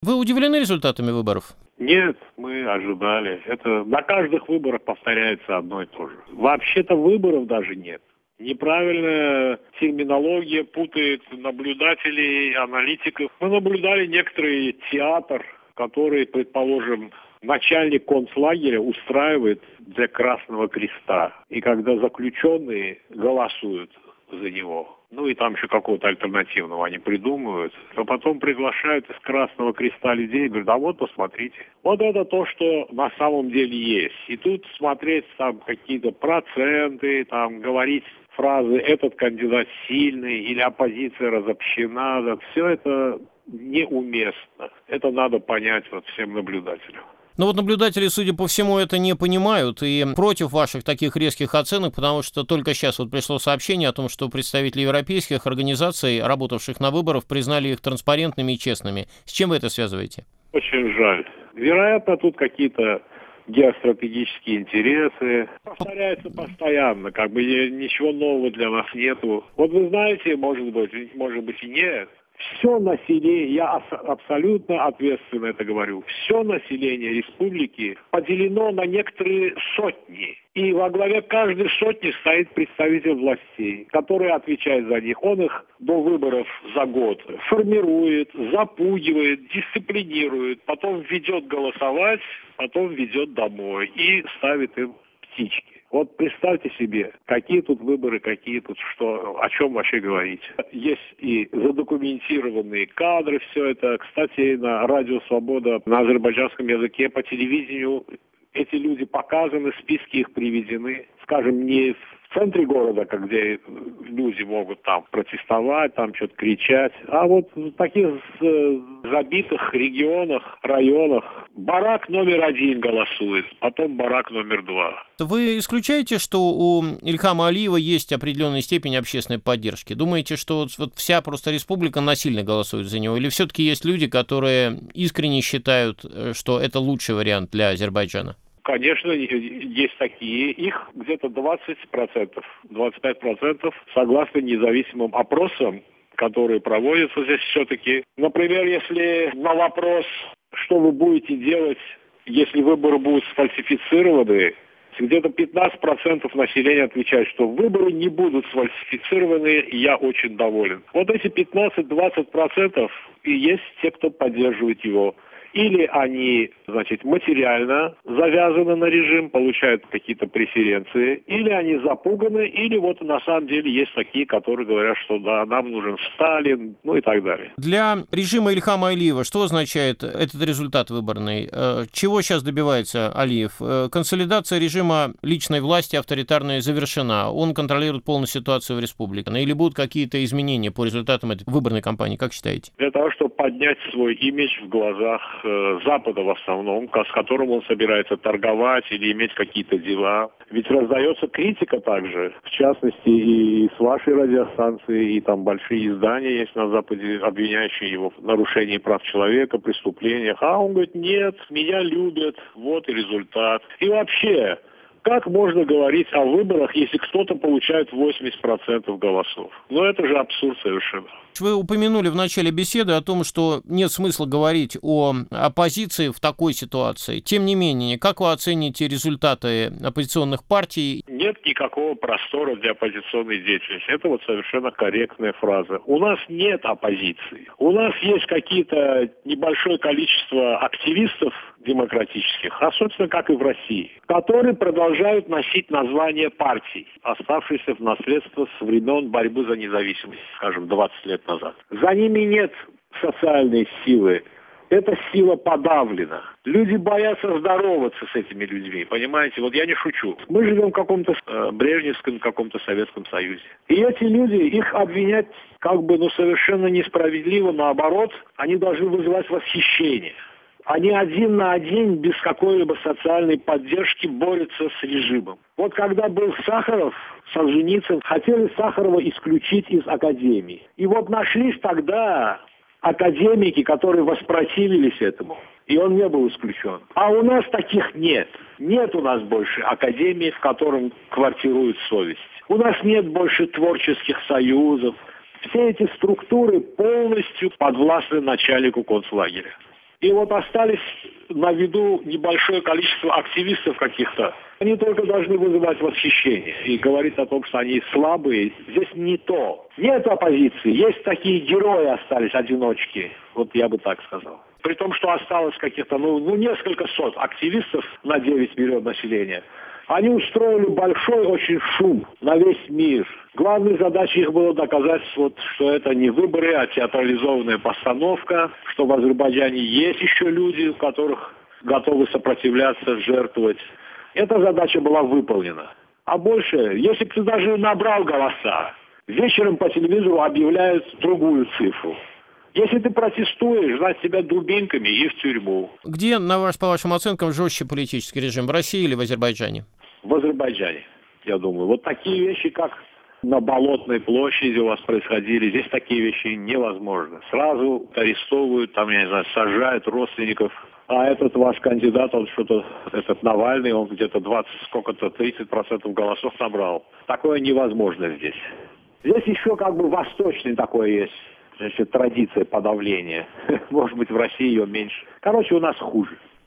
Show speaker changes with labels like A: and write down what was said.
A: Вы удивлены результатами выборов?
B: Нет, мы ожидали. Это на каждых выборах повторяется одно и то же. Вообще-то выборов даже нет. Неправильная терминология путает наблюдателей, аналитиков. Мы наблюдали некоторый театр, который, предположим, начальник концлагеря устраивает для Красного Креста. И когда заключенные голосуют за него, ну и там еще какого-то альтернативного они придумывают, а потом приглашают из Красного Креста людей и говорят: а вот посмотрите. Вот это то, что на самом деле есть. И тут смотреть там какие-то проценты, там говорить фразы «этот кандидат сильный» или «оппозиция разобщена», да, все это неуместно. Это надо понять вот всем наблюдателям.
A: Но вот наблюдатели, судя по всему, это не понимают и против ваших таких резких оценок, потому что только сейчас вот пришло сообщение о том, что представители европейских организаций, работавших на выборах, признали их транспарентными и честными. С чем вы это связываете?
B: Очень жаль. Вероятно, тут какие-то геостратегические интересы. Повторяется постоянно, как бы ничего нового для нас нету. Вот вы знаете, может быть и нет. Все население, я абсолютно ответственно это говорю, все население республики поделено на некоторые сотни. И во главе каждой сотни стоит представитель властей, который отвечает за них. Он их до выборов за год формирует, запугивает, дисциплинирует, потом ведет голосовать, потом ведет домой и ставит им птички. Вот представьте себе, какие тут выборы, какие тут что, о чем вообще говорить. Есть и задокументированные кадры, все это. Кстати, на Радио Свобода на азербайджанском языке по телевидению эти люди показаны, списки их приведены. Скажем, не в центре города, где люди могут там протестовать, там что-то кричать, а вот в таких забитых регионах, районах барак номер 1 голосует, потом барак номер 2.
A: Вы исключаете, что у Ильхама Алиева есть определенная степень общественной поддержки? Думаете, что вот вся просто республика насильно голосует за него? Или все-таки есть люди, которые искренне считают, что это лучший вариант для Азербайджана?
B: Конечно, есть такие. Их где-то 20%, 25% согласно независимым опросам, которые проводятся здесь все-таки. Например, если на вопрос, что вы будете делать, если выборы будут сфальсифицированы, где-то 15% населения отвечает, что выборы не будут сфальсифицированы, и я очень доволен. Вот эти 15-20% и есть те, кто поддерживает его. Или они, материально завязаны на режим, получают какие-то преференции, или они запуганы, или вот на самом деле есть такие, которые говорят, что да, нам нужен Сталин, ну и так далее.
A: Для режима Ильхама Алиева что означает этот результат выборный? Чего сейчас добивается Алиев? Консолидация режима личной власти авторитарной завершена. Он контролирует полную ситуацию в республике. Или будут какие-то изменения по результатам этой выборной кампании, как считаете?
B: Для того, чтобы поднять свой имидж в глазах Запада в основном, с которым он собирается торговать или иметь какие-то дела. Ведь раздается критика также, в частности, и с вашей радиостанции, и там большие издания есть на Западе, обвиняющие его в нарушении прав человека, преступлениях. А он говорит: нет, меня любят, вот и результат. И вообще, как можно говорить о выборах, если кто-то получает 80% голосов? Ну, это же абсурд совершенно.
A: Вы упомянули в начале беседы о том, что нет смысла говорить о оппозиции в такой ситуации. Тем не менее, как вы оцените результаты оппозиционных партий?
B: Нет никакого простора для оппозиционной деятельности. Это вот совершенно корректная фраза. У нас нет оппозиции. У нас есть какие-то небольшое количество активистов демократических, а собственно как и в России, которые продолжают носить название партий, оставшиеся в наследство со времен борьбы за независимость, скажем, 20 лет назад. За ними нет социальной силы. Эта сила подавлена. Люди боятся здороваться с этими людьми, понимаете? Вот я не шучу. Мы живем в каком-то брежневском, каком-то Советском Союзе. И эти люди, их обвинять совершенно несправедливо, наоборот, они должны вызывать восхищение. Они один на один, без какой-либо социальной поддержки, борются с режимом. Вот когда был Сахаров, Солженицын, хотели Сахарова исключить из академии. И вот нашлись тогда академики, которые воспротивились этому. И он не был исключен. А у нас таких нет. Нет у нас больше академии, в котором квартирует совесть. У нас нет больше творческих союзов. Все эти структуры полностью подвластны начальнику концлагеря. И вот остались на виду небольшое количество активистов каких-то. Они только должны вызывать восхищение и говорить о том, что они слабые. Здесь не то. Нет оппозиции. Есть такие герои остались, одиночки. Вот я бы так сказал. При том, что осталось каких-то, несколько сот активистов на 9 миллионов населения. Они устроили большой очень шум на весь мир. Главной задачей их было доказать, что это не выборы, а театрализованная постановка, что в Азербайджане есть еще люди, у которых готовы сопротивляться, жертвовать. Эта задача была выполнена. А больше, если бы ты даже набрал голоса, вечером по телевизору объявляют другую цифру. Если ты протестуешь, значит, тебя дубинками и в тюрьму.
A: Где, по вашим оценкам, жестче политический режим, в России или в Азербайджане?
B: В Азербайджане, я думаю. Вот такие вещи, как на Болотной площади у вас происходили, здесь такие вещи невозможны. Сразу арестовывают, там, я не знаю, сажают родственников. А этот ваш кандидат, этот Навальный, он где-то 30% голосов набрал. Такое невозможно здесь. Здесь еще восточный такой есть. Значит, традиция подавления. Может быть, в России ее меньше. Короче, у нас хуже.